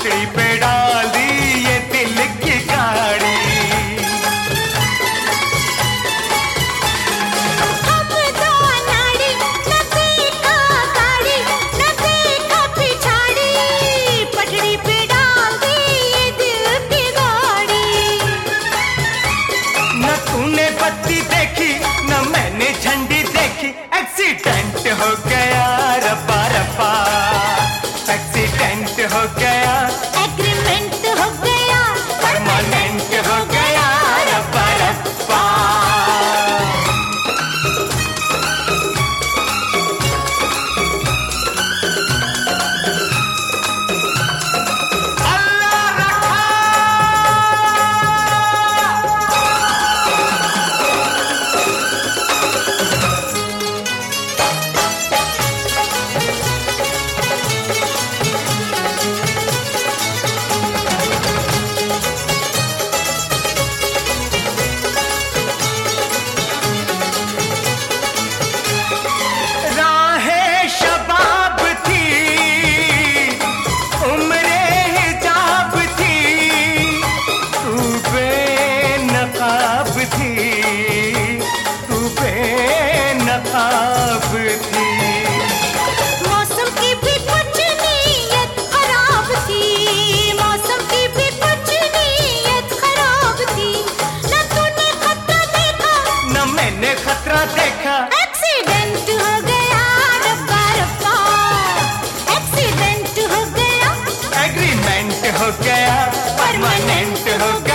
पटरी पे डाल दी ये दिल की गाड़ी। तूने बत्ती देखी न मैंने झंडी देखी, एक्सीडेंट हो गया रब्बा रब्बा, एक्सीडेंट हो गया, एग्रीमेंट हो गया, परमानेंट हो गया रब्बा रब्बा। मौसम की भी कुछ नीयत खराब थी, मौसम की भी कुछ नीयत खराब थी। न तूने खतरा देखा न मैंने खतरा देखा, एक्सीडेंट हो गया रब्बा रब्बा, एक्सीडेंट हो गया, एग्रीमेंट हो गया, परमानेंट हो गया।